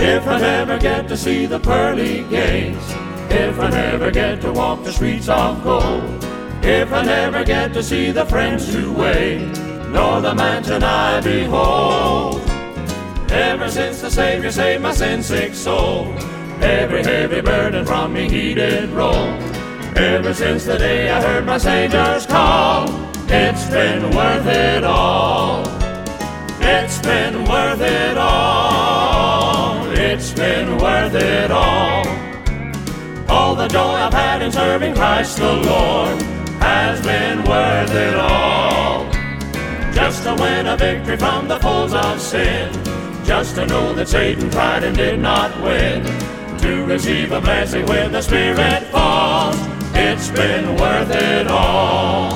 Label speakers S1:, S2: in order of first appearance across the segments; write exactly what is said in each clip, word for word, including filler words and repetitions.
S1: If I never get to see the pearly gates, if I never get to walk the streets of gold, if I never get to see the friends who wait, nor the mansion I behold. Ever since the Savior saved my sin-sick soul, every heavy burden from me he did roll. Ever since the day I heard my Savior's call, it's been worth it all. It's been worth it all. It's been worth it all. All the joy I've had in serving Christ the Lord has been worth it all. Just to win a victory from the foes of sin, just to know that Satan tried and did not win, to receive a blessing when the Spirit falls, it's been worth it all.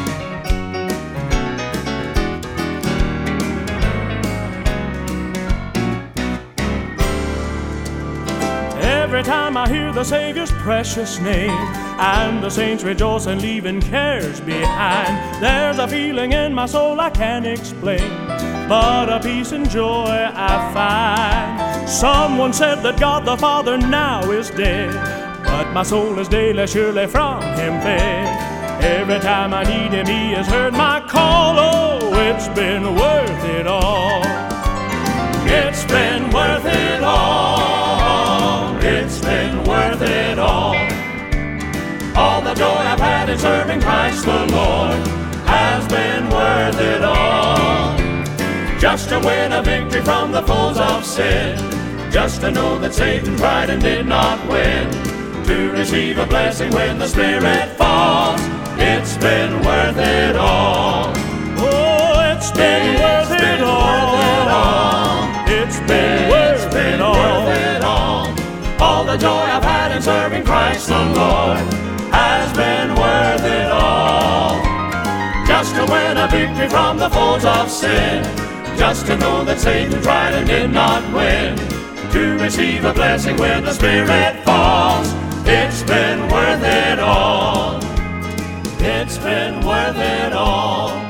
S1: Every time I hear the Savior's precious name, and the saints rejoice in leaving cares behind, there's a feeling in my soul I can't explain, but a peace and joy I find. Someone said that God the Father now is dead, but my soul is daily surely from Him fed. Every time I need Him, He has heard my call. Oh, it's been worth it all. It's been worth it all. It's been worth it all. All the joy I've had in serving Christ the Lord has been worth it all. Just to win a victory from the foes of sin, just to know that Satan tried and did not win, to receive a blessing when the Spirit falls, it's been worth it all. Oh, it's been it's worth been it all. Worth it all. It's been it's worth been it all. Worth it all. All the joy I've had in serving Christ the Lord has been worth it all. Just to win a victory from the foes of sin, just to know that Satan tried and did not win, to receive a blessing when the Spirit falls, it's been worth it all. It's been worth it all.